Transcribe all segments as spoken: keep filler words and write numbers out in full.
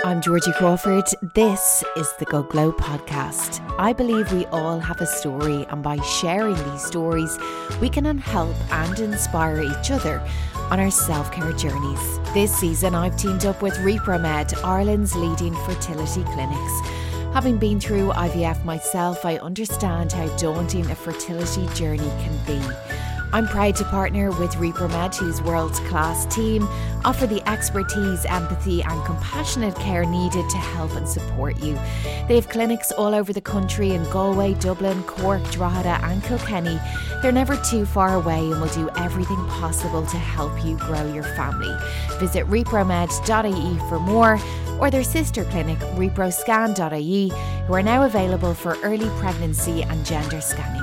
I'm Georgie Crawford. This is the Go Glow podcast. I believe we all have a story, and by sharing these stories, we can help and inspire each other on our self-care journeys. This season, I've teamed up with Repromed, Ireland's leading fertility clinics. Having been through I V F myself, I understand how daunting a fertility journey can be. I'm proud to partner with Repromed, whose world-class team offer the expertise, empathy and compassionate care needed to help and support you. They have clinics all over the country in Galway, Dublin, Cork, Drogheda and Kilkenny. They're never too far away and will do everything possible to help you grow your family. Visit repromed dot I E for more, or their sister clinic, reproscan dot I E, who are now available for early pregnancy and gender scanning.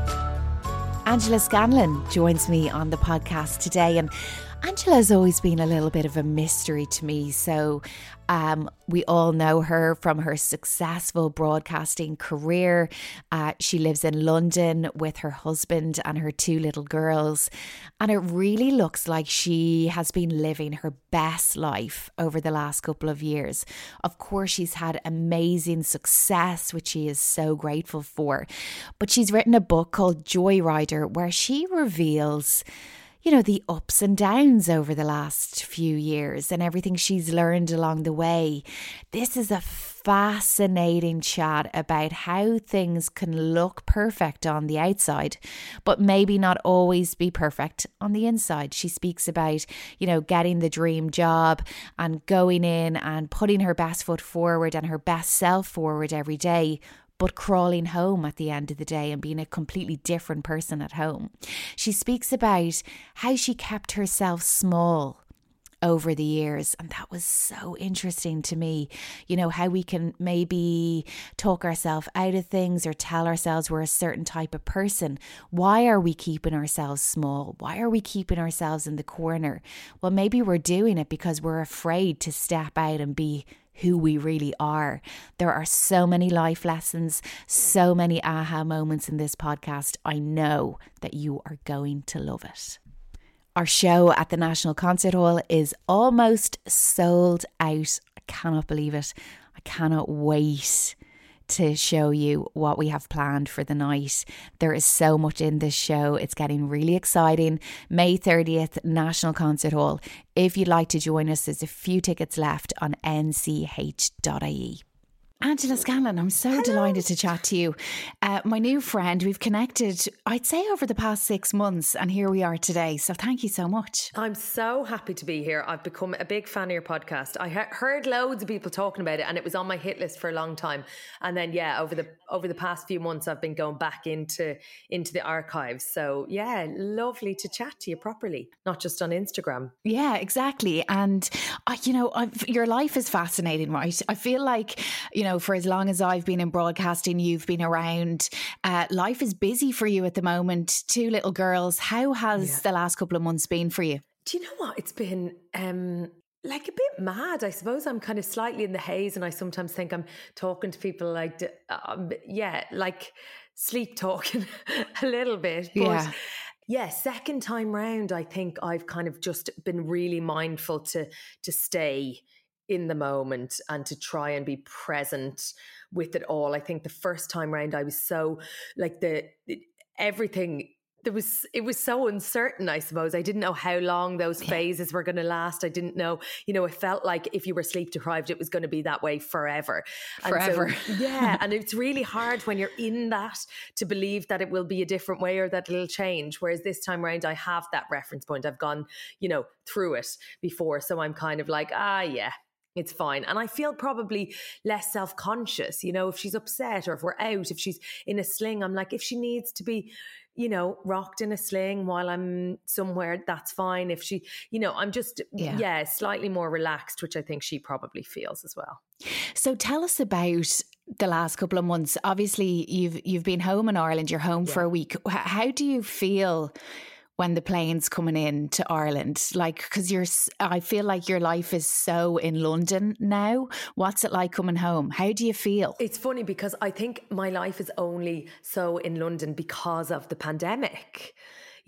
Angela Scanlon joins me on the podcast today, and Angela's always been a little bit of a mystery to me. So um, we all know her from her successful broadcasting career. Uh, she lives in London with her husband and her two little girls. And it really looks like she has been living her best life over the last couple of years. Of course, she's had amazing success, which she is so grateful for. But she's written a book called Joyrider, where she reveals, you know, the ups and downs over the last few years and everything she's learned along the way. This is a fascinating chat about how things can look perfect on the outside, but maybe not always be perfect on the inside. She speaks about, you know, getting the dream job and going in and putting her best foot forward and her best self forward every day, but crawling home at the end of the day and being a completely different person at home. She speaks about how she kept herself small over the years, and that was so interesting to me. You know, how we can maybe talk ourselves out of things or tell ourselves we're a certain type of person. Why are we keeping ourselves small? Why are we keeping ourselves in the corner? Well, maybe we're doing it because we're afraid to step out and be who we really are. There are so many life lessons, so many aha moments in this podcast. I know that you are going to love it. Our show at the National Concert Hall is almost sold out. I cannot believe it. I cannot wait to show you what we have planned for the night. There is so much in this show. It's getting really exciting. May thirtieth, National Concert Hall. If you'd like to join us, there's a few tickets left on n c h dot I E. Angela Scanlon, I'm so Hello. delighted to chat to you. Uh, my new friend, we've connected, I'd say, over the past six months, and here we are today. So thank you so much. I'm so happy to be here. I've become a big fan of your podcast. I he- heard loads of people talking about it, and it was on my hit list for a long time. And then, yeah, over the over the past few months, I've been going back into into the archives. So, yeah, lovely to chat to you properly, not just on Instagram. Yeah, exactly. And, uh, you know, I've, your life is fascinating, right? I feel like, you know, for as long as I've been in broadcasting, you've been around. Uh, life is busy for you at the moment. Two little girls. How has yeah. the last couple of months been for you? Do you know what? It's been um, like a bit mad. I suppose I'm kind of slightly in the haze, and I sometimes think I'm talking to people like, um, yeah, like sleep talking a little bit. But yeah. Yeah, second time round, I think I've kind of just been really mindful to to stay in the moment and to try and be present with it all. I think the first time round I was so like the everything there was it was so uncertain, I suppose. I didn't know how long those phases were going to last. I didn't know, you know, it felt like if you were sleep deprived, it was going to be that way forever. Forever. And so, yeah. And it's really hard when you're in that to believe that it will be a different way or that it'll change. Whereas this time around, I have that reference point. I've gone, you know, through it before. So I'm kind of like, ah, yeah. It's fine. And I feel probably less self-conscious, you know, if she's upset or if we're out, if she's in a sling, I'm like, if she needs to be, you know, rocked in a sling while I'm somewhere, that's fine. If she, you know, I'm just, yeah, yeah slightly more relaxed, which I think she probably feels as well. So tell us about the last couple of months. Obviously, you've you've been home in Ireland, you're home yeah. for a week. How do you feel when the plane's coming in to Ireland? Like, because you're, I feel like your life is so in London now. What's it like coming home? How do you feel? It's funny because I think my life is only so in London because of the pandemic.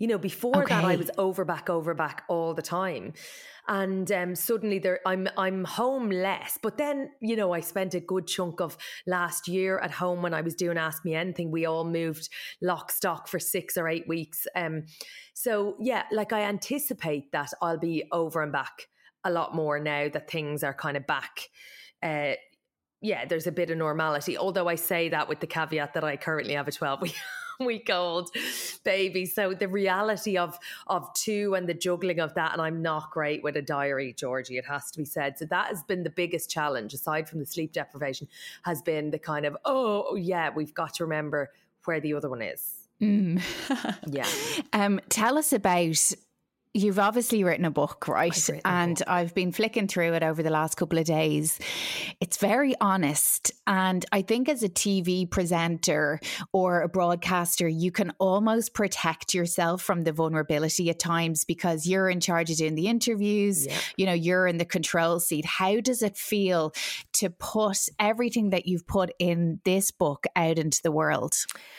You know, before Okay. that I was over back, over back all the time. And um, suddenly there, I'm I'm home less. But then, you know, I spent a good chunk of last year at home when I was doing Ask Me Anything. We all moved lock stock for six or eight weeks. Um, so yeah, like I anticipate that I'll be over and back a lot more now that things are kind of back. Uh, yeah, there's a bit of normality. Although I say that with the caveat that I currently have a twelve week. week old baby, so the reality of of two and the juggling of that, and I'm not great with a diary, Georgie, it has to be said. So that has been the biggest challenge, aside from the sleep deprivation, has been the kind of, oh yeah, we've got to remember where the other one is. Mm. Yeah. Um, tell us about, you've obviously written a book, right? I've written a And book. I've been flicking through it over the last couple of days. It's very honest. And I think as a T V presenter or a broadcaster, you can almost protect yourself from the vulnerability at times because you're in charge of doing the interviews. Yeah. You know, you're in the control seat. How does it feel to put everything that you've put in this book out into the world?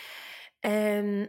Um,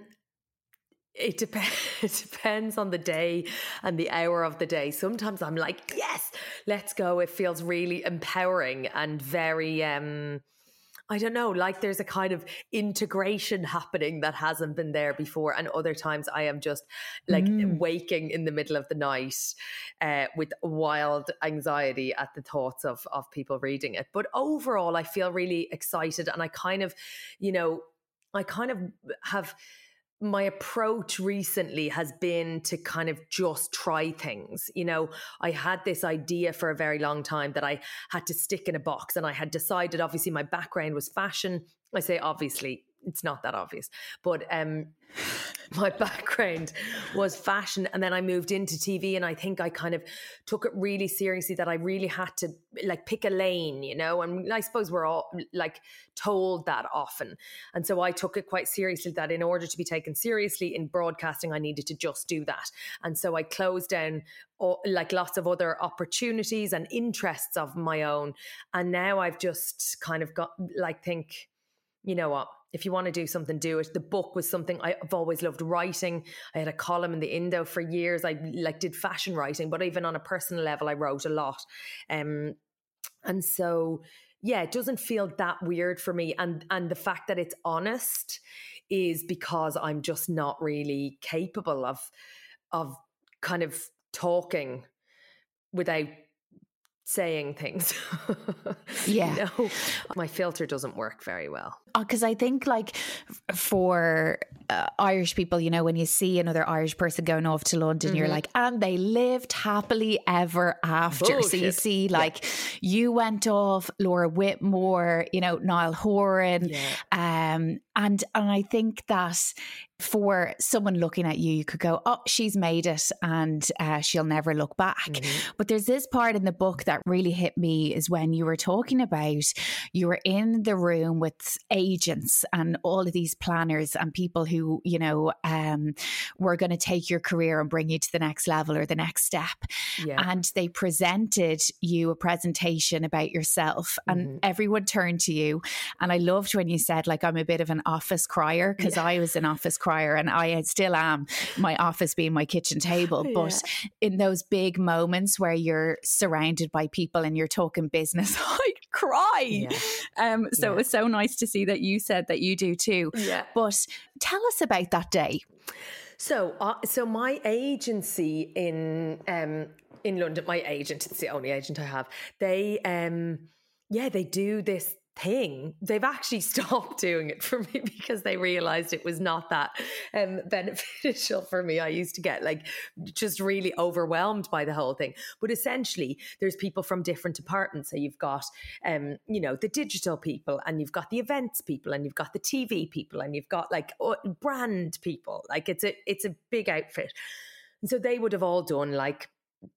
It depends. It depends on the day and the hour of the day. Sometimes I'm like, yes, let's go. It feels really empowering and very, um, I don't know, like there's a kind of integration happening that hasn't been there before. And other times I am just like Mm. waking in the middle of the night uh, with wild anxiety at the thoughts of, of people reading it. But overall, I feel really excited. And I kind of, you know, I kind of have... my approach recently has been to kind of just try things. You know, I had this idea for a very long time that I had to stick in a box, and I had decided, obviously my background was fashion. I say obviously, it's not that obvious, but um, my background was fashion, and then I moved into T V, and I think I kind of took it really seriously that I really had to like pick a lane, you know, and I suppose we're all like told that often. And so I took it quite seriously that in order to be taken seriously in broadcasting, I needed to just do that. And so I closed down all, like lots of other opportunities and interests of my own. And now I've just kind of got like, think, you know what, if you want to do something, do it. The book was something I've always loved writing. I had a column in the Indo for years. I like did fashion writing, but even on a personal level, I wrote a lot. Um, and so, yeah, it doesn't feel that weird for me. And, and the fact that it's honest is because I'm just not really capable of, of kind of talking without saying things. Yeah. You know, my filter doesn't work very well. Because I think like for uh, Irish people, you know, when you see another Irish person going off to London, mm-hmm. you're like, and they lived happily ever after. Bullshit. So you see like yeah. you went off, Laura Whitmore, you know, Niall Horan. Yeah. Um, and, and I think that for someone looking at you, you could go, oh, she's made it and uh, she'll never look back. Mm-hmm. But there's this part in the book that really hit me is when you were talking about you were in the room with agents and all of these planners and people who, you know, um, were going to take your career and bring you to the next level or the next step. Yeah. And they presented you a presentation about yourself and mm-hmm. everyone turned to you. And I loved when you said, like, I'm a bit of an office crier because yeah. I was an office crier and I still am, my office being my kitchen table. Yeah. But in those big moments where you're surrounded by people and you're talking business, I cry. Yeah. Um, so yeah. it was so nice to see that you said that you do too. Yeah. But tell us about that day. So, uh, so my agency in um, in London, my agent, it's the only agent I have. They, um, yeah, they do this thing. They've actually stopped doing it for me because they realized it was not that um, beneficial for me. I used to get like just really overwhelmed by the whole thing. But essentially, there's people from different departments. So you've got, um, you know, the digital people, and you've got the events people, and you've got the T V people, and you've got like brand people. Like it's a it's a big outfit. And so they would have all done like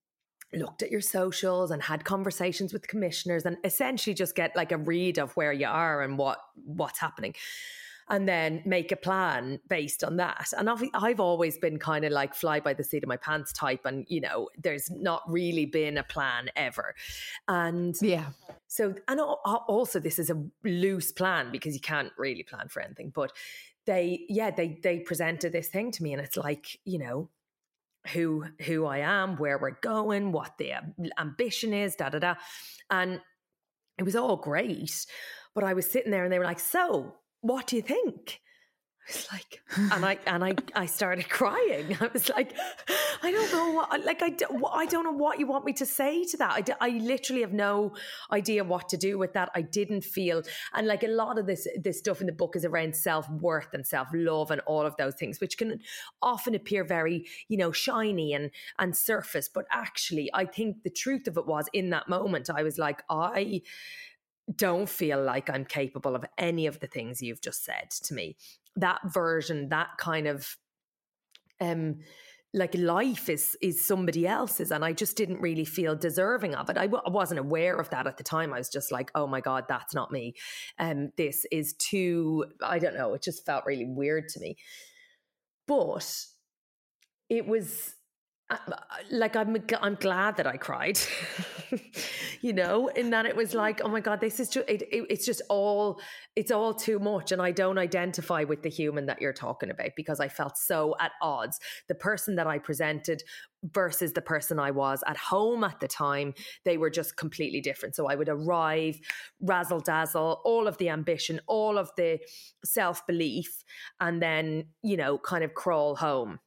looked at your socials and had conversations with commissioners and essentially just get like a read of where you are and what what's happening, and then make a plan based on that. And I've, I've always been kind of like fly by the seat of my pants type, and you know, there's not really been a plan ever. And yeah, so, and also this is a loose plan because you can't really plan for anything, but they, yeah, they, they presented this thing to me, and it's like, you know, who, who I am, where we're going, what the ambition is, da, da, da. And it was all great. But I was sitting there and they were like, so what do you think? I was like, and I and I, I started crying. I was like, I don't know what, like, I, I don't know what you want me to say to that. I, I literally have no idea what to do with that. I didn't feel, and like a lot of this, this stuff in the book is around self-worth and self-love and all of those things, which can often appear very, you know, shiny and, and surface. But actually, I think the truth of it was, in that moment, I was like, I don't feel like I'm capable of any of the things you've just said to me. That version, that kind of, um, like life is is somebody else's, and I just didn't really feel deserving of it. I, w- I wasn't aware of that at the time. I was just like, oh my God, that's not me. Um, this is too, I don't know, it just felt really weird to me. But it was, like, I'm I'm glad that I cried, you know, in that it was like, oh my God, this is just, it, it, it's just all, it's all too much. And I don't identify with the human that you're talking about, because I felt so at odds. The person that I presented versus the person I was at home at the time, they were just completely different. So I would arrive, razzle dazzle, all of the ambition, all of the self-belief, and then, you know, kind of crawl home.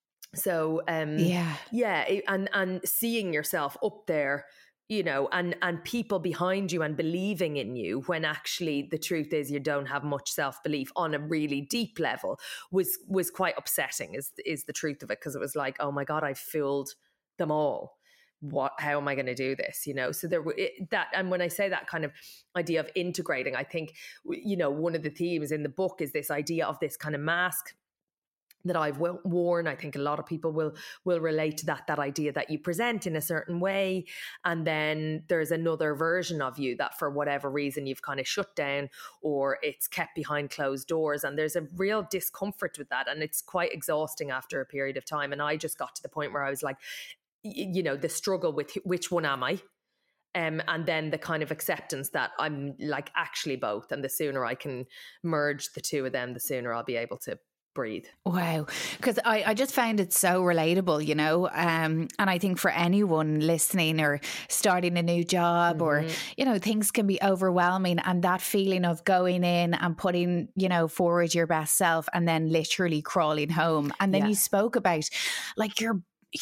So, um, yeah, yeah, and, and seeing yourself up there, you know, and, and people behind you and believing in you, when actually the truth is you don't have much self-belief on a really deep level, was, was quite upsetting, is, is the truth of it. Cause it was like, oh my God, I fooled them all. What, how am I going to do this? You know, so there it, that, and when I say that kind of idea of integrating, I think, you know, one of the themes in the book is this idea of this kind of mask that I've worn. I think a lot of people will will relate to that, that idea that you present in a certain way, and then there's another version of you that for whatever reason you've kind of shut down, or it's kept behind closed doors, and there's a real discomfort with that, and it's quite exhausting after a period of time. And I just got to the point where I was like, you know, the struggle with which one am I? Um, and then the kind of acceptance that I'm like actually both, and the sooner I can merge the two of them, the sooner I'll be able to breathe. Wow. Because I, I just found it so relatable, you know, um, and I think for anyone listening or starting a new job, mm-hmm. or, you know, things can be overwhelming, and that feeling of going in and putting, you know, forward your best self and then literally crawling home. And then yeah. you spoke about like your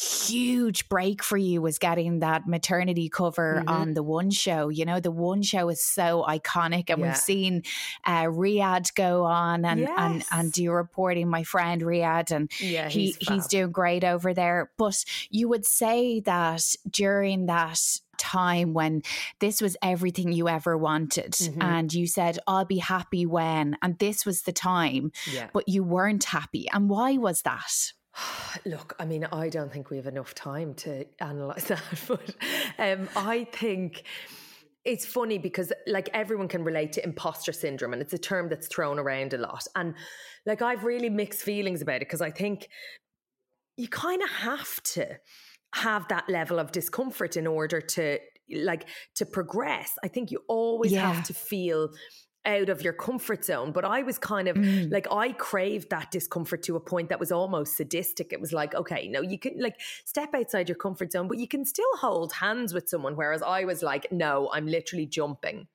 huge break for you was getting that maternity cover mm-hmm. on the One Show. You know, the One Show is so iconic, and yeah. we've seen uh, Riyadh go on and, yes. and and do reporting. My friend Riyadh, and yeah, he he's, he's doing great over there. But you would say that during that time when this was everything you ever wanted, mm-hmm. and you said, I'll be happy when, and this was the time, yeah. but you weren't happy. And why was that? Look, I mean, I don't think we have enough time to analyse that, but um, I think it's funny because like everyone can relate to imposter syndrome, and it's a term that's thrown around a lot. And like I've really mixed feelings about it, because I think you kind of have to have that level of discomfort in order to like to progress. I think you always yeah. have to feel out of your comfort zone. But I was kind of mm. like, I craved that discomfort to a point that was almost sadistic. It was like, okay, no, you can like step outside your comfort zone, but you can still hold hands with someone. Whereas I was like, no, I'm literally jumping.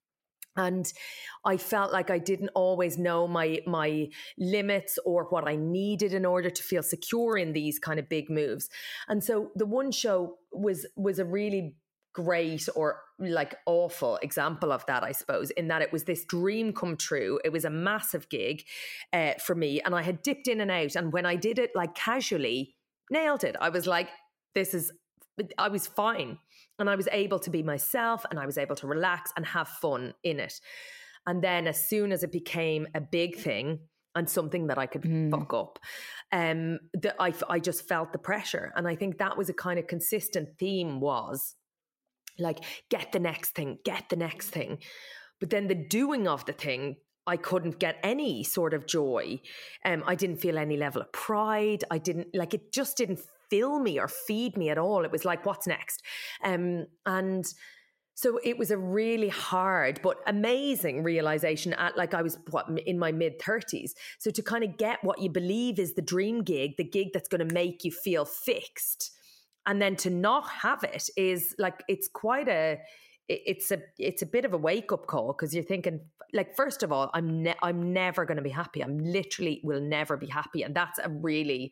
And I felt like I didn't always know my my limits or what I needed in order to feel secure in these kind of big moves. And so the One Show was was a really great or like awful example of that, I suppose, in that it was this dream come true. It was a massive gig uh, for me, and I had dipped in and out. And when I did it like casually, nailed it. I was like, this is, I was fine. And I was able to be myself, and I was able to relax and have fun in it. And then as soon as it became a big thing and something that I could mm. fuck up, um, that I, I just felt the pressure. And I think that was a kind of consistent theme, was like, get the next thing, get the next thing. But then the doing of the thing, I couldn't get any sort of joy. Um, I didn't feel any level of pride. I didn't, like, it just didn't fill me or feed me at all. It was like, what's next? Um, and So it was a really hard but amazing realization at, like, I was what, in my mid thirties. So to kind of get what you believe is the dream gig, the gig that's going to make you feel fixed, and then to not have it is like, it's quite a, it's a, it's a bit of a wake up call, because you're thinking, like, first of all, I'm, ne- I'm never going to be happy. I'm literally will never be happy. And that's a really,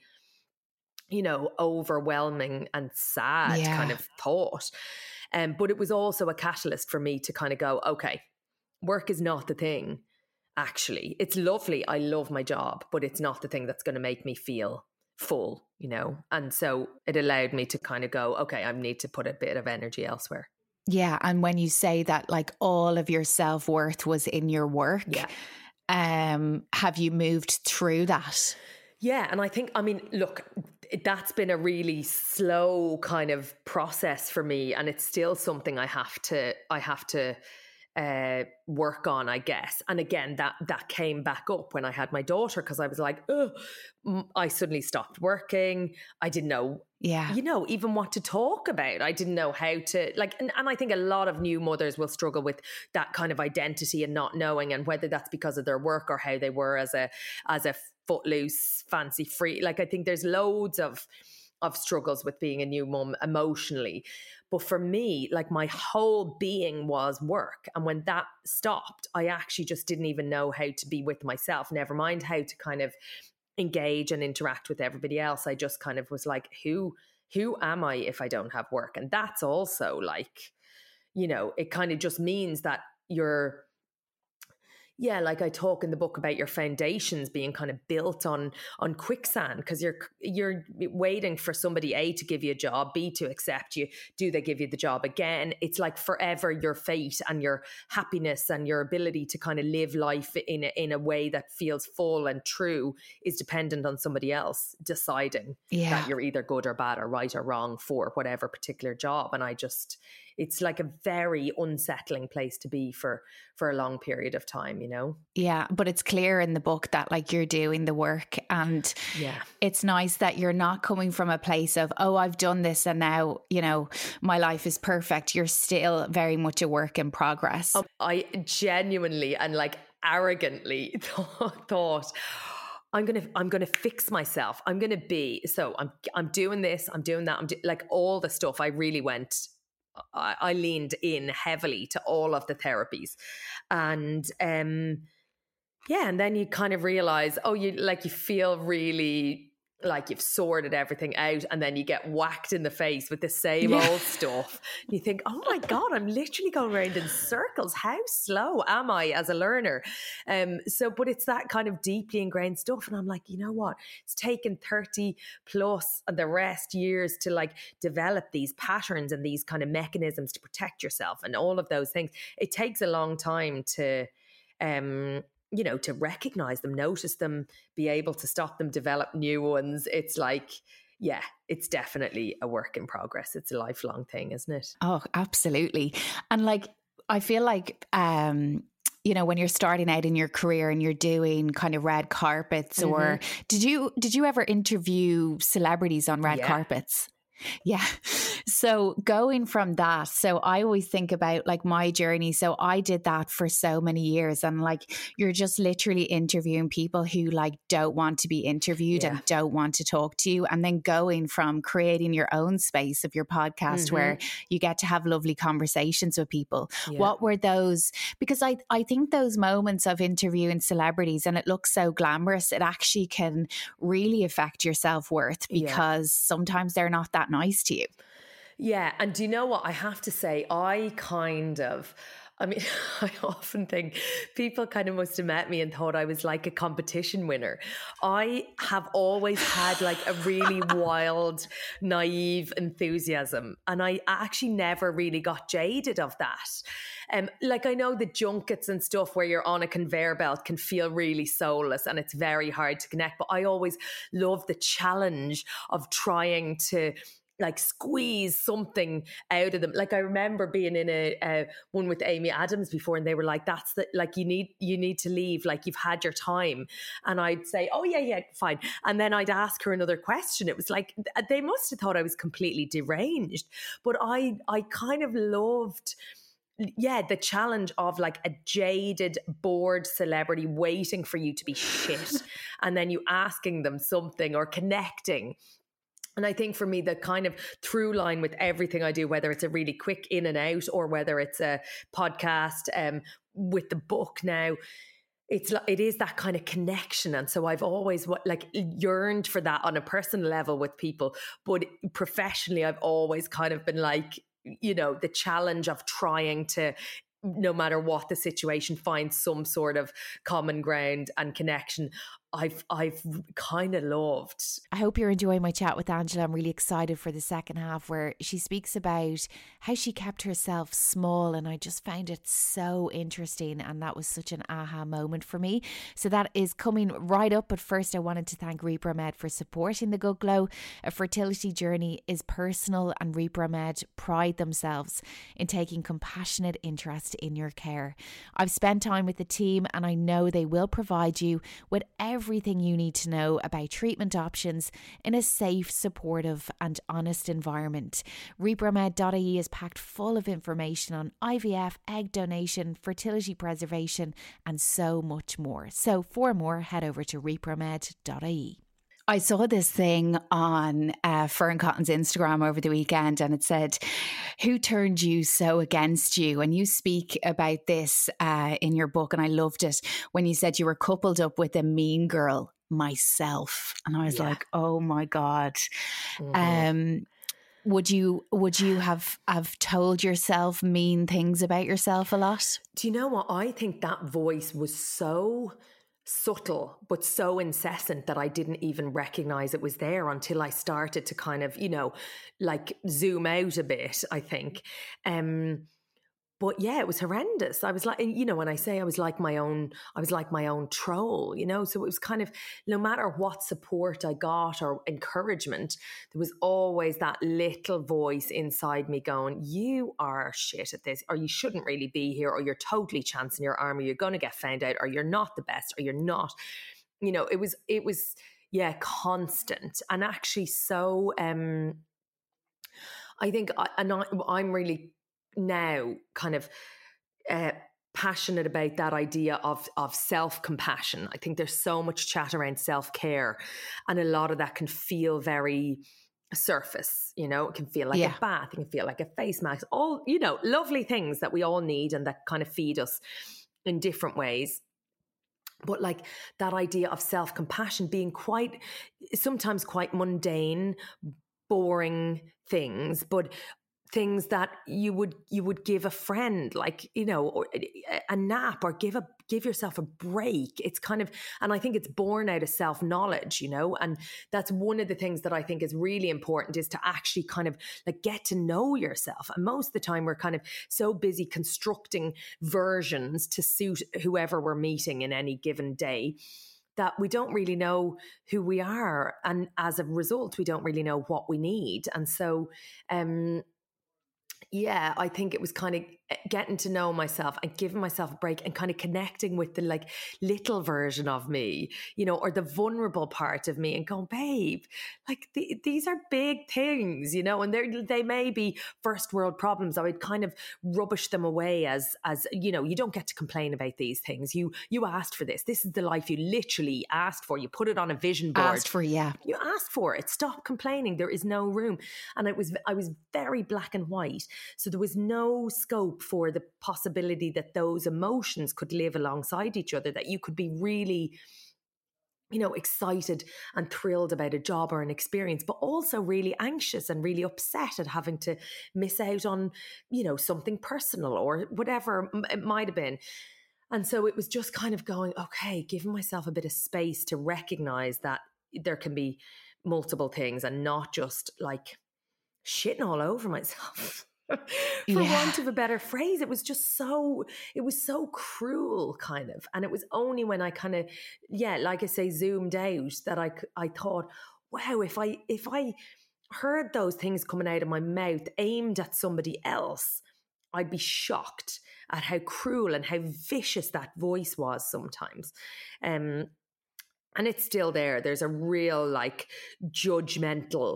you know, overwhelming and sad Yeah. kind of thought. Um, but it was also a catalyst for me to kind of go, okay, work is not the thing. Actually, it's lovely. I love my job, but it's not the thing that's going to make me feel full, you know? And so it allowed me to kind of go, okay, I need to put a bit of energy elsewhere. Yeah. And when you say that, like, all of your self-worth was in your work, Yeah. um, have you moved through that? Yeah. And I think, I mean, look, that's been a really slow kind of process for me. And it's still something I have to, I have to uh, work on, I guess. And again, that, that came back up when I had my daughter, because I was like, oh, I suddenly stopped working. I didn't know, Yeah. you know, even what to talk about. I didn't know how to, like, and, and I think a lot of new mothers will struggle with that kind of identity and not knowing, and whether that's because of their work or how they were as a, as a footloose, fancy free. Like, I think there's loads of, of struggles with being a new mum emotionally. But for me, like, my whole being was work. And when that stopped, I actually just didn't even know how to be with myself, never mind how to kind of engage and interact with everybody else. I just kind of was like, who, who am I if I don't have work? And that's also like, you know, it kind of just means that you're, yeah, like I talk in the book about your foundations being kind of built on on quicksand, because you're you're waiting for somebody, A, to give you a job, B, to accept you. Do they give you the job again? It's like forever your fate and your happiness and your ability to kind of live life in a, in a way that feels full and true is dependent on somebody else deciding Yeah. that you're either good or bad or right or wrong for whatever particular job. And I just... it's like a very unsettling place to be for, for a long period of time, you know? Yeah. But it's clear in the book that, like, you're doing the work, and Yeah. it's nice that you're not coming from a place of, oh, I've done this and now, you know, my life is perfect. You're still very much a work in progress. Um, I genuinely and like arrogantly thought, thought I'm going to, I'm going to fix myself. I'm going to be, so I'm, I'm doing this, I'm doing that. I'm do, like all the stuff. I really went, I, I leaned in heavily to all of the therapies, and um, yeah, and then you kind of realize, oh, you like you feel really like you've sorted everything out, and then you get whacked in the face with the same Yeah. old stuff. You think, oh my God, I'm literally going around in circles. How slow am I as a learner? Um, so, but it's that kind of deeply ingrained stuff. And I'm like, you know what? It's taken thirty plus and the rest years to like develop these patterns and these kind of mechanisms to protect yourself and all of those things. It takes a long time to, um, you know, to recognize them, notice them, be able to stop them, develop new ones. It's like, yeah, it's definitely a work in progress. It's a lifelong thing, isn't it? Oh, absolutely. And like, I feel like, um, you know, when you're starting out in your career and you're doing kind of red carpets, mm-hmm. or did you, did you ever interview celebrities on red yeah. carpets? Yeah. So going from that, so I always think about like my journey. So I did that for so many years, and like you're just literally interviewing people who like don't want to be interviewed, yeah. and don't want to talk to you, and then going from creating your own space of your podcast, mm-hmm. where you get to have lovely conversations with people. Yeah. What were those? Because I, I think those moments of interviewing celebrities, and it looks so glamorous, it actually can really affect your self-worth, because yeah. sometimes they're not that nice to you. Yeah. And do you know what? I have to say, I kind of, I mean, I often think people kind of must have met me and thought I was like a competition winner. I have always had like a really wild, naive enthusiasm. And I actually never really got jaded of that. Um, like I know the junkets and stuff where you're on a conveyor belt can feel really soulless and it's very hard to connect. But I always love the challenge of trying to like squeeze something out of them. Like I remember being in a, a one with Amy Adams before, and they were like, that's the, like, you need, you need to leave. Like you've had your time. And I'd say, oh yeah, yeah, fine. And then I'd ask her another question. It was like, they must've thought I was completely deranged, but I, I kind of loved yeah, the challenge of like a jaded, bored celebrity waiting for you to be shit and then you asking them something or connecting. And I think for me, the kind of through line with everything I do, whether it's a really quick in and out or whether it's a podcast, um, with the book now, it's it is that kind of connection. And so I've always like yearned for that on a personal level with people, but professionally, I've always kind of been like, you know, the challenge of trying to, no matter what the situation, find some sort of common ground and connection. I've I've kind of loved. I hope you're enjoying my chat with Angela. I'm really excited for the second half where she speaks about how she kept herself small, and I just found it so interesting, and that was such an aha moment for me. So that is coming right up, but first I wanted to thank Repromed for supporting The Good Glow. A fertility journey is personal, and Repromed pride themselves in taking compassionate interest in your care. I've spent time with the team and I know they will provide you with every everything you need to know about treatment options in a safe, supportive and honest environment. Repromed dot I E is packed full of information on I V F, egg donation, fertility preservation and so much more. So for more, head over to Repromed dot I E. I saw this thing on uh, Fern Cotton's Instagram over the weekend, and it said, "Who turned you so against you?" And you speak about this uh, in your book, and I loved it when you said you were coupled up with a mean girl, myself. And I was yeah. like, oh my God. Mm-hmm. Um, would you would you have, have told yourself mean things about yourself a lot? Do you know what? I think that voice was so subtle but so incessant that I didn't even recognize it was there until I started to kind of, you know, like zoom out a bit, I think. Um But yeah, it was horrendous. I was like, you know, when I say I was like my own, I was like my own troll, you know, so it was kind of, no matter what support I got or encouragement, there was always that little voice inside me going, you are shit at this, or you shouldn't really be here, or you're totally chancing your arm, or you're going to get found out, or you're not the best, or you're not, you know, it was, it was, yeah, constant. And actually so, um, I think, I, and I, I'm really, now kind of uh, passionate about that idea of of self-compassion. I think there's so much chat around self-care, and a lot of that can feel very surface, you know. It can feel like yeah. a bath, it can feel like a face mask, all, you know, lovely things that we all need and that kind of feed us in different ways. But like that idea of self-compassion being quite, sometimes quite mundane, boring things, but things that you would you would give a friend, like, you know, or a nap, or give a give yourself a break. It's kind of, and I think it's born out of self-knowledge, you know, and that's one of the things that I think is really important, is to actually kind of like get to know yourself. And most of the time we're kind of so busy constructing versions to suit whoever we're meeting in any given day that we don't really know who we are, and as a result we don't really know what we need. And so um yeah, I think it was kind of getting to know myself and giving myself a break and kind of connecting with the like little version of me, you know, or the vulnerable part of me, and going, babe, like the, these are big things, you know, and they they may be first world problems. I would kind of rubbish them away as, as, you know, you don't get to complain about these things. You, you asked for this. This is the life you literally asked for. You put it on a vision board. Asked for, yeah. You asked for it. Stop complaining. There is no room. And it was, I was very black and white. So there was no scope for the possibility that those emotions could live alongside each other, that you could be really, you know, excited and thrilled about a job or an experience, but also really anxious and really upset at having to miss out on, you know, something personal or whatever it might have been. And so it was just kind of going, okay, giving myself a bit of space to recognize that there can be multiple things and not just like shitting all over myself. For yeah. want of a better phrase, it was just so, it was so cruel kind of. And it was only when I kind of, yeah, like I say, zoomed out that I, I thought, wow, if I, if I heard those things coming out of my mouth aimed at somebody else, I'd be shocked at how cruel and how vicious that voice was sometimes. Um, and it's still there. There's a real like judgmental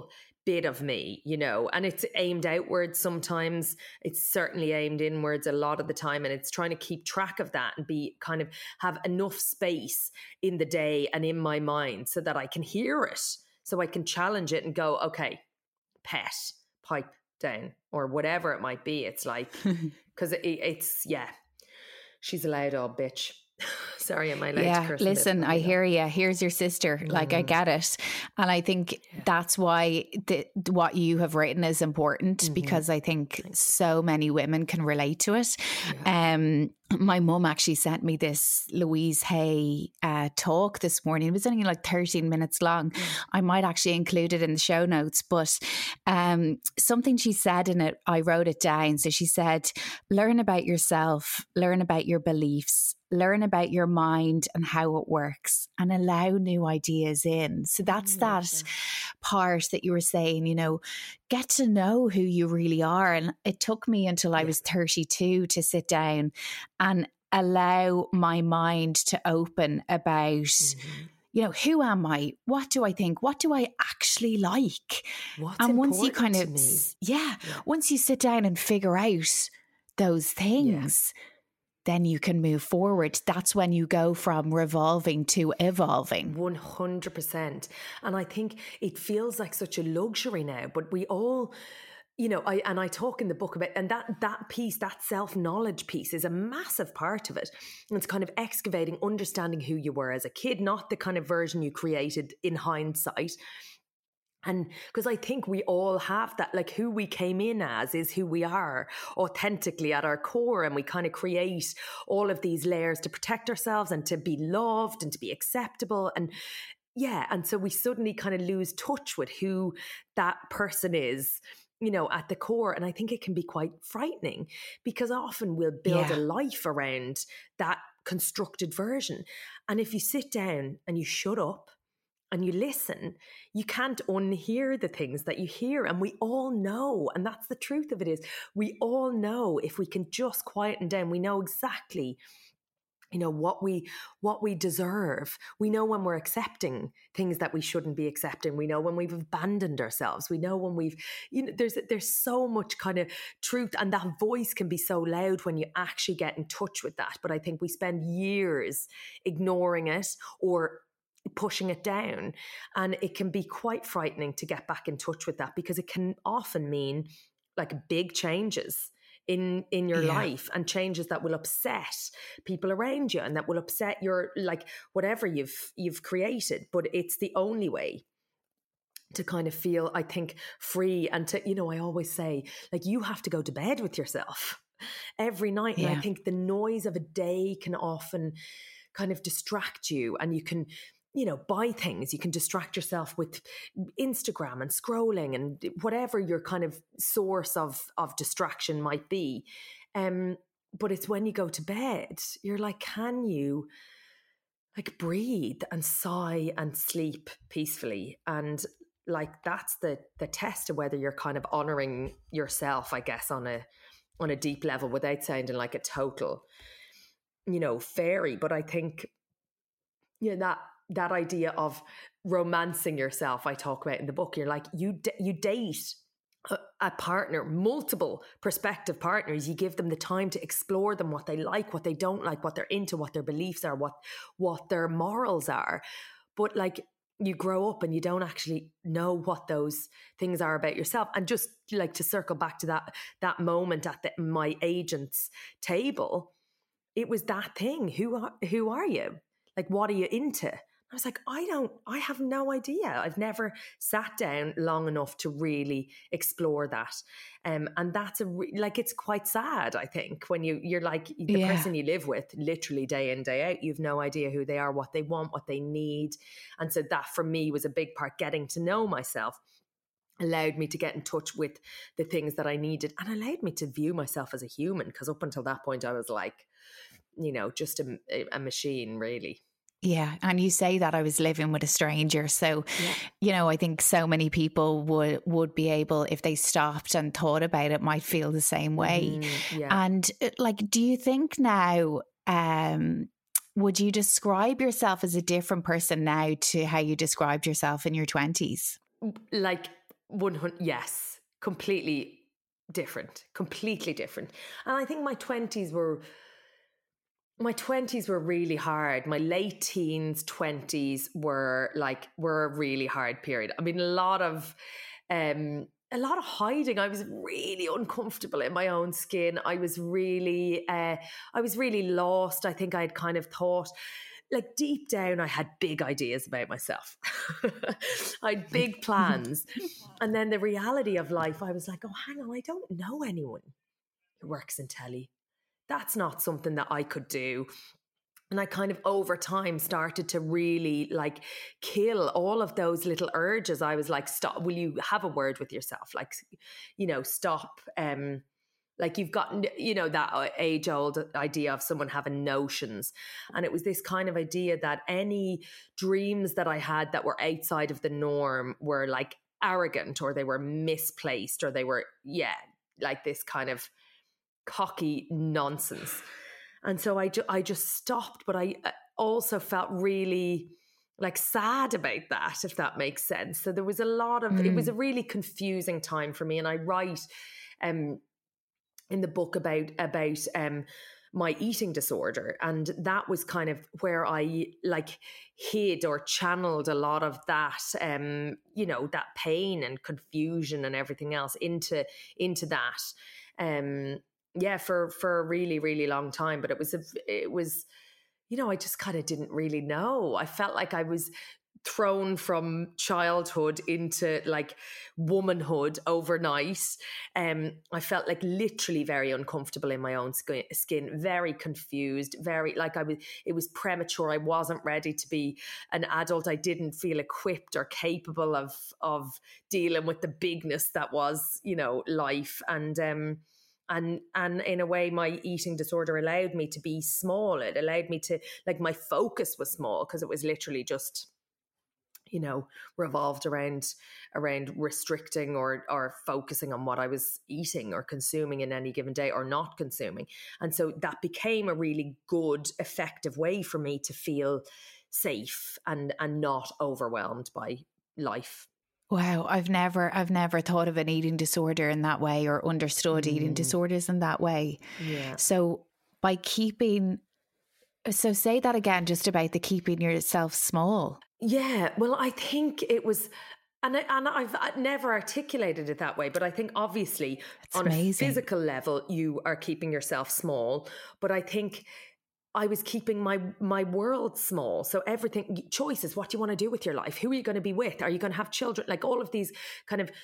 bit of me, you know, and it's aimed outwards sometimes. It's certainly aimed inwards a lot of the time. And it's trying to keep track of that and be kind of have enough space in the day and in my mind so that I can hear it, so I can challenge it and go, okay, pet, pipe down, or whatever it might be. It's like, because it, it's, yeah, she's a loud old bitch. Sorry, am I allowed yeah, to curse? Listen, I hear you. Here's your sister. Mm. Like, I get it. And I think yeah. that's why the, what you have written is important, mm-hmm. because I think Thanks. so many women can relate to it. Yeah. Um, my mum actually sent me this Louise Hay uh, talk this morning. It was only like thirteen minutes long. Mm. I might actually include it in the show notes, but um, something she said in it, I wrote it down. So she said, learn about yourself, learn about your beliefs, learn about your mind and how it works, and allow new ideas in. So that's mm, that yeah. part that you were saying, you know, get to know who you really are. And it took me until I yeah. was thirty-two to sit down and allow my mind to open about, mm-hmm. you know, who am I? What do I think? What do I actually like? What's and once you kind of, yeah, yeah, once you sit down and figure out those things, yeah. then you can move forward. That's when you go from revolving to evolving. one hundred percent. And I think it feels like such a luxury now, but we all, you know, I and I talk in the book about, and that that piece, that self-knowledge piece is a massive part of it. And it's kind of excavating, understanding who you were as a kid, not the kind of version you created in hindsight. And because I think we all have that, like who we came in as is who we are authentically at our core. And we kind of create all of these layers to protect ourselves and to be loved and to be acceptable. And yeah, and so we suddenly kind of lose touch with who that person is, you know, at the core. And I think it can be quite frightening, because often we'll build yeah. a life around that constructed version. And if you sit down and you shut up and you listen, you can't unhear the things that you hear. And we all know, and that's the truth of it, is we all know, if we can just quieten down, we know exactly, you know, what we what we deserve. We know when we're accepting things that we shouldn't be accepting. We know when we've abandoned ourselves. We know when we've, you know, there's there's so much kind of truth, and that voice can be so loud when you actually get in touch with that. But I think we spend years ignoring it or pushing it down, and it can be quite frightening to get back in touch with that, because it can often mean like big changes in in your yeah. life, and changes that will upset people around you and that will upset your, like, whatever you've you've created. But it's the only way to kind of feel, I think, free. And to, you know, I always say, like, you have to go to bed with yourself every night. Yeah. And I think the noise of a day can often kind of distract you, and you can, you know, buy things. You can distract yourself with Instagram and scrolling and whatever your kind of source of, of distraction might be. Um, but it's when you go to bed, you're like, can you like breathe and sigh and sleep peacefully? And like, that's the the test of whether you're kind of honoring yourself, I guess, on a on a deep level, without sounding like a total, you know, fairy. But I think, you know, that that idea of romancing yourself, I talk about in the book. You're like, you d- you date a, a partner, multiple prospective partners. You give them the time to explore them, what they like, what they don't like, what they're into, what their beliefs are, what what their morals are. But like, you grow up and you don't actually know what those things are about yourself. And just like to circle back to that that moment at the, my agent's table, it was that thing. Who are who are you? Like, what are you into? I was like, I don't, I have no idea. I've never sat down long enough to really explore that. Um, and that's a, re- like, it's quite sad, I think, when you, you're like, the yeah. person you live with literally day in, day out, you've no idea who they are, what they want, what they need. And so that for me was a big part. Getting to know myself allowed me to get in touch with the things that I needed, and allowed me to view myself as a human. Because up until that point, I was like, you know, just a, a machine, really. Yeah. And you say that I was living with a stranger. So, yeah. you know, I think so many people would, would be able, if they stopped and thought about it, might feel the same way. Mm, yeah. And like, do you think now, um, would you describe yourself as a different person now to how you described yourself in your twenties? Like, one hundred, yes, completely different, completely different. And I think my twenties were, my twenties were really hard. My late teens, twenties were like, were a really hard period. I mean, a lot of, um, a lot of hiding. I was really uncomfortable in my own skin. I was really, uh, I was really lost. I think I had kind of thought, like deep down, I had big ideas about myself. I had big plans. And then the reality of life, I was like, oh, hang on, I don't know anyone who works in telly. That's not something that I could do. And I kind of over time started to really like kill all of those little urges. I was like, stop, will you have a word with yourself? Like, you know, stop. Um, like you've got, you know, that age old idea of someone having notions. And it was this kind of idea that any dreams that I had that were outside of the norm were like arrogant, or they were misplaced, or they were, yeah, like this kind of cocky nonsense. And so I, ju- I just stopped, but I also felt really like sad about that, if that makes sense. So there was a lot of, mm. it was a really confusing time for me. And I write um, in the book about, about um, my eating disorder. And that was kind of where I like hid or channeled a lot of that, um, you know, that pain and confusion and everything else into, into that. Um, yeah, for, for a really, really long time. But it was, a, it was, you know, I just kind of didn't really know. I felt like I was thrown from childhood into like womanhood overnight. Um, I felt like literally very uncomfortable in my own skin, skin, very confused, very like I was, it was premature. I wasn't ready to be an adult. I didn't feel equipped or capable of, of dealing with the bigness that was, you know, life. And, um, And and in a way, my eating disorder allowed me to be small. It allowed me to, like, my focus was small because it was literally just, you know, revolved around around restricting or or focusing on what I was eating or consuming in any given day or not consuming. And so that became a really good, effective way for me to feel safe and and not overwhelmed by life. Wow, I've never I've never thought of an eating disorder in that way or understood mm. eating disorders in that way. Yeah. So by keeping, so say that again, just about the keeping yourself small. Yeah, well, I think it was, and, I, and I've never articulated it that way, but I think obviously That's on amazing. a physical level, you are keeping yourself small. But I think I was keeping my my world small. So everything, choices, what do you want to do with your life? Who are you going to be with? Are you going to have children? Like all of these kind of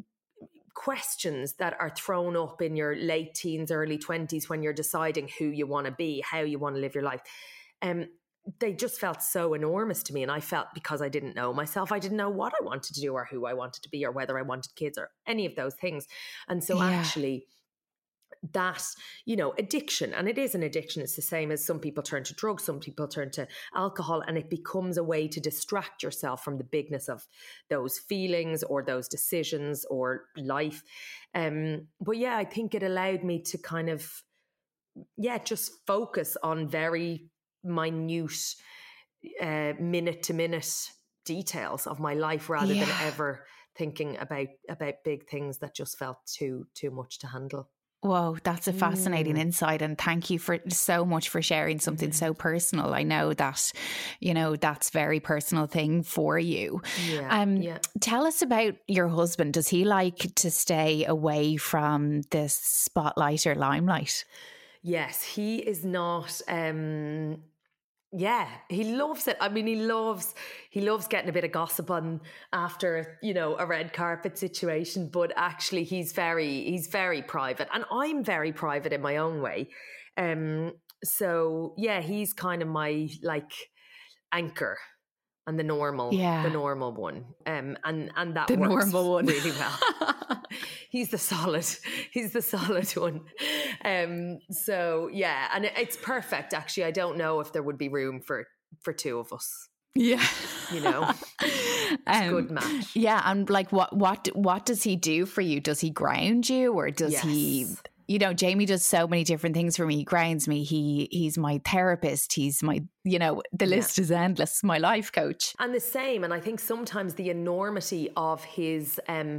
questions that are thrown up in your late teens, early twenties when you're deciding who you want to be, how you want to live your life. Um, they just felt so enormous to me. And I felt because I didn't know myself, I didn't know what I wanted to do or who I wanted to be or whether I wanted kids or any of those things. And so yeah. actually... that, you know, addiction, and it is an addiction. It's the same as some people turn to drugs, some people turn to alcohol, and it becomes a way to distract yourself from the bigness of those feelings or those decisions or life. Um, but yeah, I think it allowed me to kind of, yeah, just focus on very minute, uh, minute to minute details of my life rather yeah. than ever thinking about, about big things that just felt too, too much to handle. Whoa, that's a fascinating mm. insight. And thank you for so much for sharing something mm. so personal. I know that, you know, that's a very personal thing for you. Yeah, um, yeah. Tell us about your husband. Does he like to stay away from this spotlight or limelight? Yes, he is not... Um, yeah, he loves it. I mean, he loves he loves getting a bit of gossip on after, you know, a red carpet situation. But actually, he's very he's very private, and I'm very private in my own way. Um, so yeah, he's kind of my like anchor and the normal, yeah. the normal one. Um, and and that the works normal one really well. He's the solid, he's the solid one. Um, so yeah, and it, it's perfect. Actually, I don't know if there would be room for for two of us. Yeah, you know, it's um, a good match. Yeah, and like, what what what does he do for you? Does he ground you, or does yes. he? you know, Jamie does so many different things for me. He grounds me. He he's my therapist. He's my, you know, the list yeah. is endless. My life coach. And the same. And I think sometimes the enormity of his um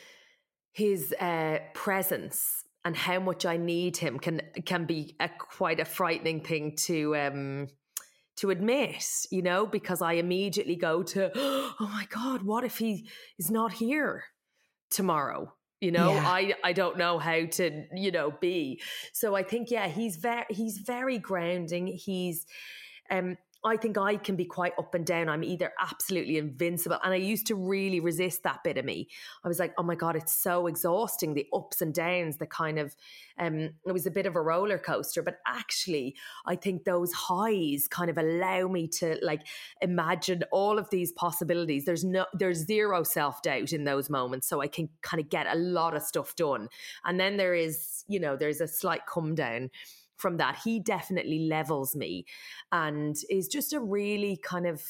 his uh, presence and how much I need him can can be a, quite a frightening thing to um to admit, you know, because I immediately go to, oh my God, what if he is not here tomorrow? You know, yeah. I, I don't know how to, you know, be. So I think, yeah, he's very, he's very grounding. He's, um, I think I can be quite up and down. I'm either absolutely invincible. And I used to really resist that bit of me. I was like, oh my God, it's so exhausting. The ups and downs, the kind of, um, it was a bit of a roller coaster. But actually, I think those highs kind of allow me to like imagine all of these possibilities. There's no, there's zero self-doubt in those moments. So I can kind of get a lot of stuff done. And then there is, you know, there's a slight come down from that. He definitely levels me and is just a really kind of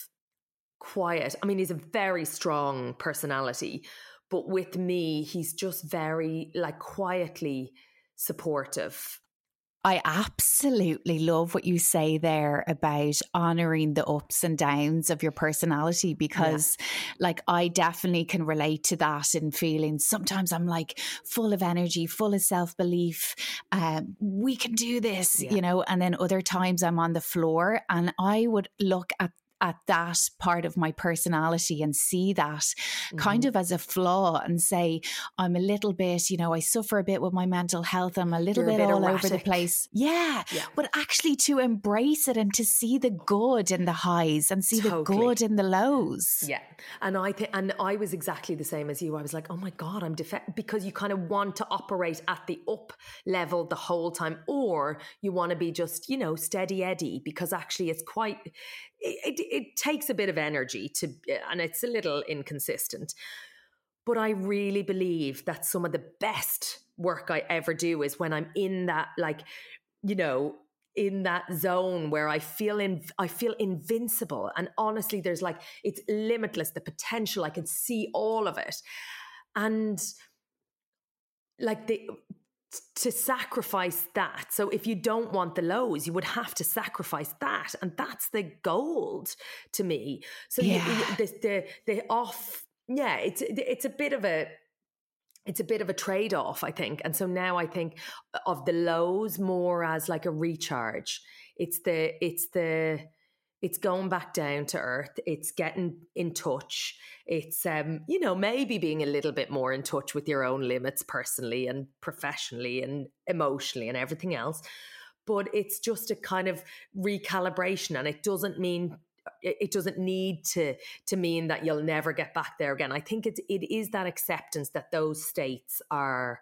quiet, I mean, he's a very strong personality, but with me, he's just very like quietly supportive. I absolutely love what you say there about honouring the ups and downs of your personality, because yeah. like I definitely can relate to that in feeling sometimes I'm like full of energy, full of self-belief. Um, we can do this, yeah. you know, and then other times I'm on the floor, and I would look at at that part of my personality and see that mm-hmm. kind of as a flaw and say, I'm a little bit, you know, I suffer a bit with my mental health. I'm a little You're bit, a bit all erratic. over the place. Yeah. yeah. But actually to embrace it and to see the good in the highs and see totally. the good in the lows. Yeah. And I think, and I was exactly the same as you. I was like, oh my God, I'm def-, because you kind of want to operate at the up level the whole time, or you want to be just, you know, steady Eddie, because actually it's quite, It, it, it takes a bit of energy to, and it's a little inconsistent. But I really believe that some of the best work I ever do is when I'm in that, like, you know, in that zone where I feel in, I feel invincible. And honestly, there's like, it's limitless, the potential, I can see all of it. And like the, to sacrifice that. So if you don't want the lows, you would have to sacrifice that. And that's the gold to me. So yeah. you, you, the, the, the off, yeah, it's, it's a bit of a, it's a bit of a trade-off, I think. And so now I think of the lows more as like a recharge. It's the, it's the, it's going back down to earth. It's getting in touch. It's, um, you know, maybe being a little bit more in touch with your own limits personally and professionally and emotionally and everything else. But it's just a kind of recalibration. And it doesn't mean, it doesn't need to, to mean that you'll never get back there again. I think it's, it is that acceptance that those states are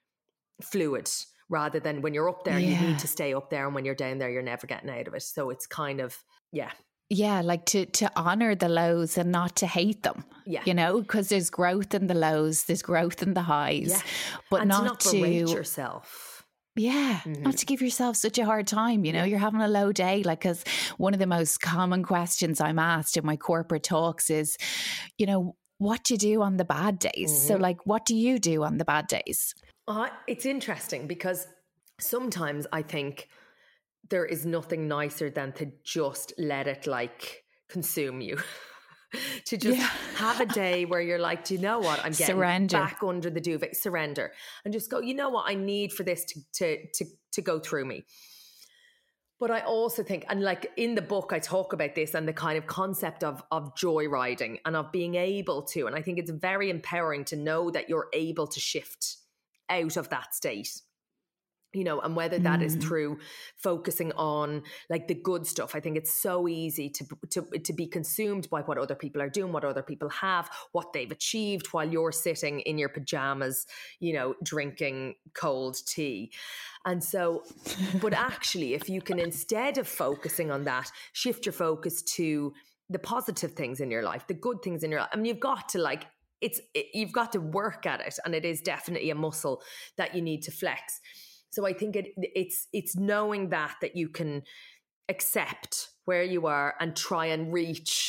fluid, rather than when you're up there, yeah. you need to stay up there. And when you're down there, you're never getting out of it. So it's kind of, yeah. Yeah, like to, to honour the lows and not to hate them. Yeah. You know, because there's growth in the lows, there's growth in the highs. Yeah. But and not to not to berate yourself. Yeah, mm-hmm. not to give yourself such a hard time, you know, you're having a low day. Like, because one of the most common questions I'm asked in my corporate talks is, you know, what do you do on the bad days? Mm-hmm. So like, what do you do on the bad days? Uh, it's interesting because sometimes I think there is nothing nicer than to just let it like consume you. To just yeah. have a day where you're like, do you know what? I'm getting surrender. back under the duvet, surrender, and just go, you know what? I need for this to, to, to, to go through me. But I also think, and like in the book, I talk about this and the kind of concept of, of joyriding and of being able to, and I think it's very empowering to know that you're able to shift out of that state. You know, and whether that mm. is through focusing on like the good stuff. I think it's so easy to, to to be consumed by what other people are doing, what other people have, what they've achieved while you're sitting in your pajamas, you know, drinking cold tea. And so, but actually, if you can, instead of focusing on that, shift your focus to the positive things in your life, the good things in your life. I mean, you've got to like, it's, it, you've got to work at it. And it is definitely a muscle that you need to flex. So I think it, it's it's knowing that, that you can accept where you are and try and reach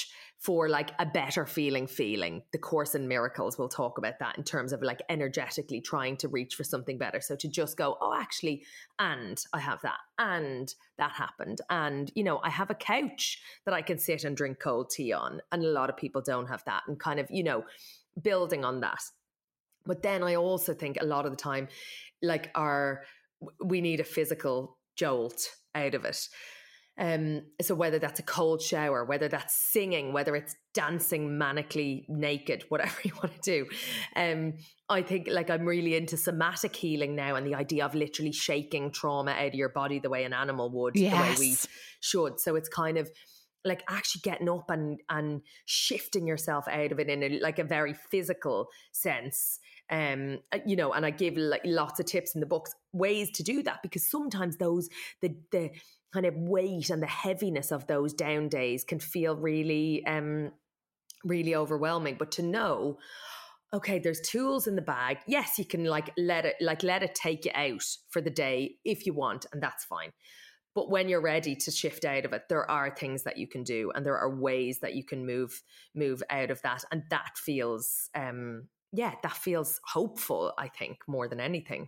for like a better feeling feeling. The Course in Miracles will talk about that in terms of like energetically trying to reach for something better. So to just go, oh, actually, and I have that, and that happened. And, you know, I have a couch that I can sit and drink cold tea on. And a lot of people don't have that, and kind of, you know, building on that. But then I also think a lot of the time, like our, we need a physical jolt out of it. Um, so whether that's a cold shower, whether that's singing, whether it's dancing manically naked, whatever you want to do. Um, I think like I'm really into somatic healing now, and the idea of literally shaking trauma out of your body the way an animal would, yes. the way we should. So it's kind of like actually getting up and, and shifting yourself out of it in a, like a very physical sense. Um, you know, and I give like lots of tips in the books, ways to do that, because sometimes those, the, the, kind of weight and the heaviness of those down days can feel really, um, really overwhelming. But to know, okay, there's tools in the bag. Yes, you can like let it, like let it take you out for the day if you want, and that's fine. But when you're ready to shift out of it, there are things that you can do, and there are ways that you can move, move out of that. And that feels, um, yeah, that feels hopeful, I think, more than anything.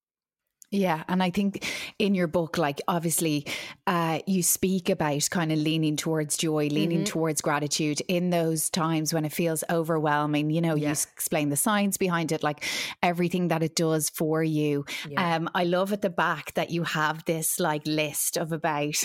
Yeah. And I think in your book, like obviously uh, you speak about kind of leaning towards joy, leaning mm-hmm. towards gratitude in those times when it feels overwhelming. You know, yeah. you explain the science behind it, like everything that it does for you. Yeah. Um, I love at the back that you have this like list of about...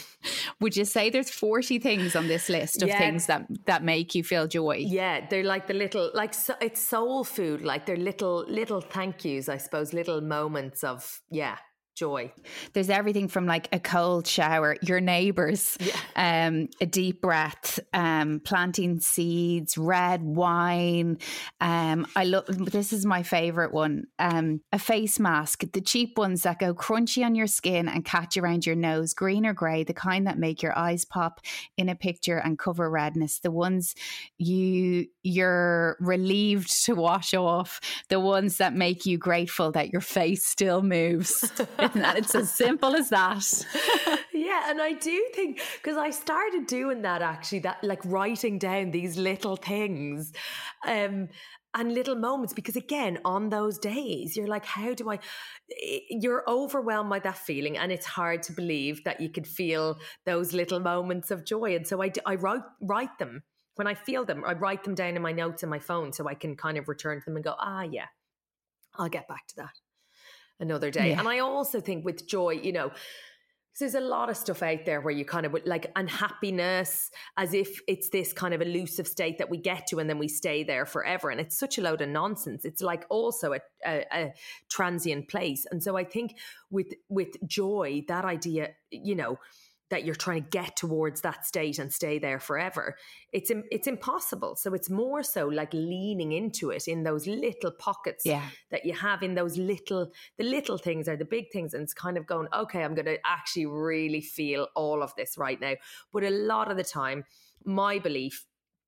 Would you say there's forty things on this list of yeah. things that, that make you feel joy? Yeah, they're like the little, like so, it's soul food, like they're little, little thank yous, I suppose, little moments of, yeah, joy. There's everything from like a cold shower, your neighbours, yeah. um, a deep breath, um, planting seeds, red wine. Um, I love, this is my favourite one, um, a face mask, the cheap ones that go crunchy on your skin and catch around your nose, green or grey, the kind that make your eyes pop in a picture and cover redness, the ones you, you're relieved to wash off, the ones that make you grateful that your face still moves. And it's as simple as that. Yeah, and I do think, because I started doing that actually, that like writing down these little things um, and little moments, because again, on those days, you're like, how do I, you're overwhelmed by that feeling, and it's hard to believe that you could feel those little moments of joy. And so I, I write, write them. When I feel them, I write them down in my notes in my phone so I can kind of return to them and go, ah, yeah, I'll get back to that another day. Yeah. And I also think with joy, you know, there's a lot of stuff out there where you kind of like unhappiness, as if it's this kind of elusive state that we get to and then we stay there forever. And it's such a load of nonsense. It's like also a, a, a transient place. And so I think with, with joy, that idea, you know, that you're trying to get towards that state and stay there forever, it's it's impossible. So it's more so like leaning into it in those little pockets yeah. that you have, in those little, the little things are the big things. And it's kind of going, okay, I'm going to actually really feel all of this right now. But a lot of the time, my belief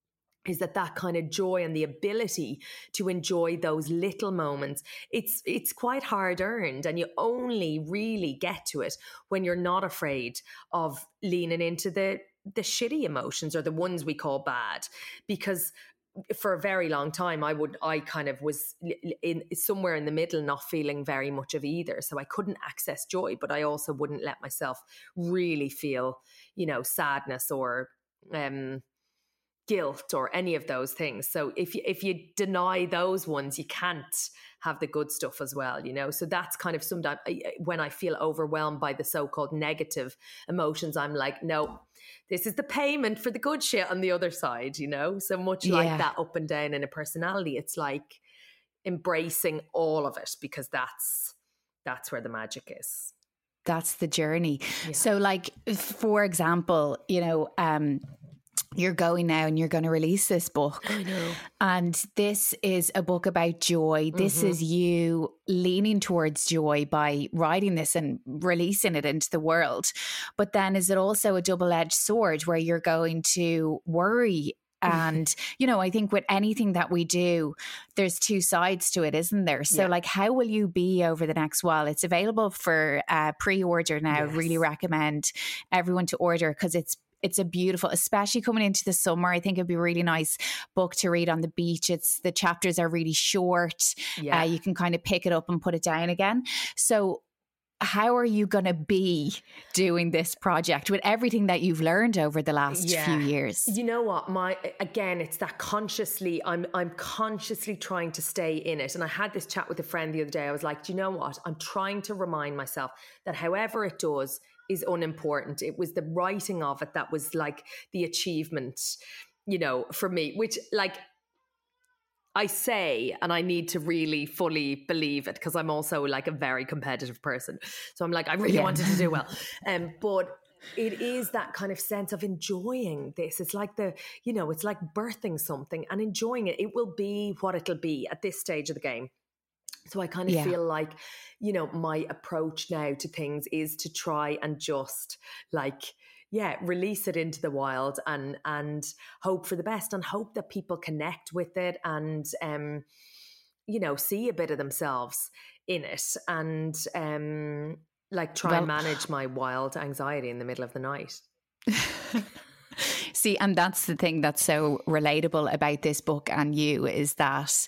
is that that kind of joy and the ability to enjoy those little moments, it's it's quite hard earned, and you only really get to it when you're not afraid of leaning into the the shitty emotions, or the ones we call bad. Because for a very long time, I would I kind of was in somewhere in the middle, not feeling very much of either. So I couldn't access joy, but I also wouldn't let myself really feel, you know, sadness or um guilt or any of those things. So if you, if you deny those ones, you can't have the good stuff as well, you know? So that's kind of sometimes when I feel overwhelmed by the so-called negative emotions, I'm like, no, this is the payment for the good shit on the other side, you know? So much yeah. like that up and down in a personality, it's like embracing all of it, because that's, that's where the magic is. That's the journey. Yeah. So like, for example, you know, um, you're going now and you're going to release this book. I know. And this is a book about joy. This mm-hmm. is you leaning towards joy by writing this and releasing it into the world. But then is it also a double-edged sword where you're going to worry? And, you know, I think with anything that we do, there's two sides to it, isn't there? So yeah. like, how will you be over the next while? It's available for uh, pre-order now. Yes. Really recommend everyone to order, because it's it's a beautiful, especially coming into the summer. I think it'd be a really nice book to read on the beach. It's the chapters are really short. Yeah. Uh, you can kind of pick it up and put it down again. So how are you going to be doing this project with everything that you've learned over the last yeah. few years? You know what? My again, it's that consciously, I'm I'm consciously trying to stay in it. And I had this chat with a friend the other day. I was like, do you know what? I'm trying to remind myself that however it does is unimportant. It was the writing of it that was like the achievement, you know, for me, which like I say, and I need to really fully believe it because I'm also like a very competitive person. So I'm like, I really yeah. wanted to do well. Um, but it is that kind of sense of enjoying this. It's like the, you know, it's like birthing something and enjoying it. It will be what it'll be at this stage of the game. So I kind of yeah. feel like, you know, my approach now to things is to try and just like, yeah, release it into the wild and and hope for the best and hope that people connect with it and, um, you know, see a bit of themselves in it and um, like try well, and manage my wild anxiety in the middle of the night. See, and that's the thing that's so relatable about this book and you is that,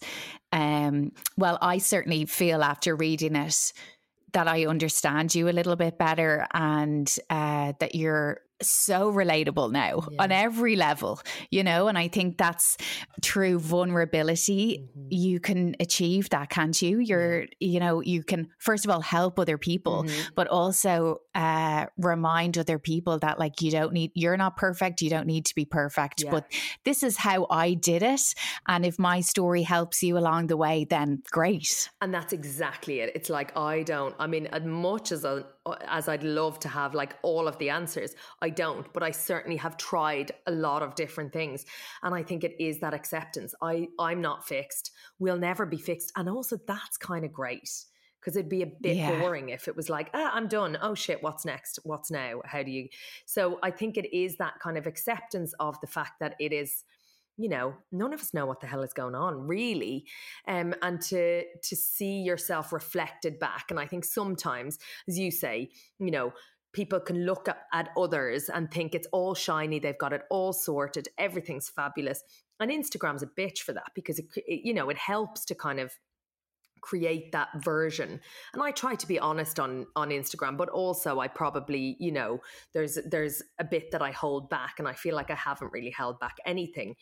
um, well, I certainly feel after reading it that I understand you a little bit better and uh, that you're so relatable now yeah. on every level, you know, and I think that's through vulnerability, mm-hmm. you can achieve that, can't you? You're, yeah. you know, you can, first of all, help other people, mm-hmm. but also uh, remind other people that like, you don't need, you're not perfect. You don't need to be perfect, yeah. but this is how I did it. And if my story helps you along the way, then great. And that's exactly it. It's like, I don't, I mean, as much as, a, as I'd love to have like all of the answers, I don't, but I certainly have tried a lot of different things. And I think it is that acceptance. I, I'm not fixed. We'll never be fixed. And also that's kind of great because it'd be a bit yeah. boring if it was like, ah, I'm done. Oh shit, what's next? What's now? How do you? So I think it is that kind of acceptance of the fact that it is, you know, none of us know what the hell is going on really. Um, and to, to see yourself reflected back. And I think sometimes, as you say, you know, people can look at, at others and think it's all shiny. They've got it all sorted. Everything's fabulous. And Instagram's a bitch for that because, it, it, you know, it helps to kind of create that version. And I try to be honest on, on Instagram, but also I probably, you know, there's, there's a bit that I hold back and I feel like I haven't really held back anything.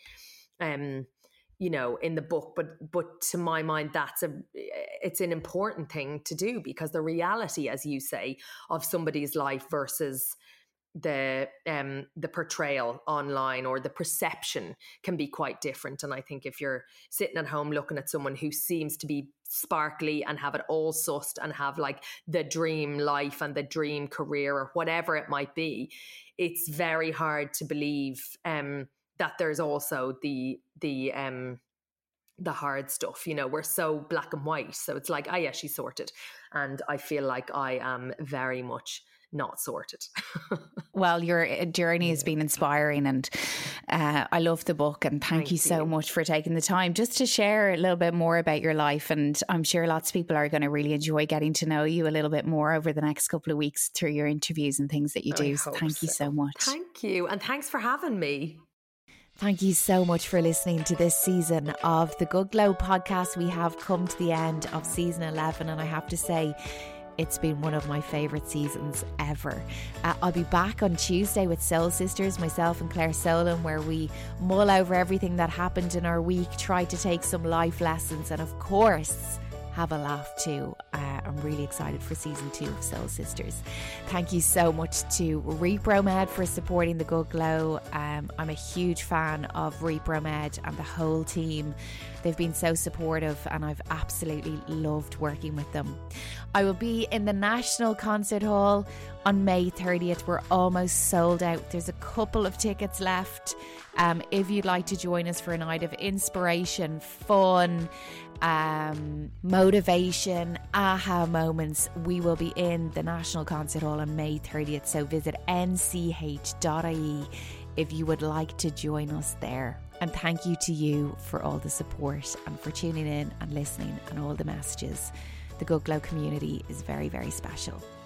Um, you know, in the book, but, but to my mind, that's a, it's an important thing to do because the reality, as you say, of somebody's life versus the, um, the portrayal online or the perception can be quite different. And I think if you're sitting at home looking at someone who seems to be sparkly and have it all sussed and have like the dream life and the dream career or whatever it might be, it's very hard to believe, um, that there's also the the um the hard stuff. You know, we're so black and white. So it's like, oh yeah, she's sorted. And I feel like I am very much not sorted. Well, your journey has been inspiring and uh, I love the book and thank, thank you so you. much for taking the time just to share a little bit more about your life. And I'm sure lots of people are going to really enjoy getting to know you a little bit more over the next couple of weeks through your interviews and things that you do. So thank so. you so much. Thank you. And thanks for having me. Thank you so much for listening to this season of the Good Glow podcast. We have come to the end of season eleven and I have to say it's been one of my favourite seasons ever. Uh, I'll be back on Tuesday with Soul Sisters, myself and Claire Solon, where we mull over everything that happened in our week, try to take some life lessons and of course have a laugh too. Uh, I'm really excited for season two of Soul Sisters. Thank you so much to Repromed for supporting the Good Glow. Um, I'm a huge fan of Repromed and the whole team. They've been so supportive and I've absolutely loved working with them. I will be in the National Concert Hall on May thirtieth. We're almost sold out. There's a couple of tickets left. Um, if you'd like to join us for a night of inspiration, fun, um, motivation, aha moments, we will be in the National Concert Hall on May thirtieth. So visit n c h dot i e if you would like to join us there. And thank you to you for all the support and for tuning in and listening and all the messages. The Good Glow community is very, very special.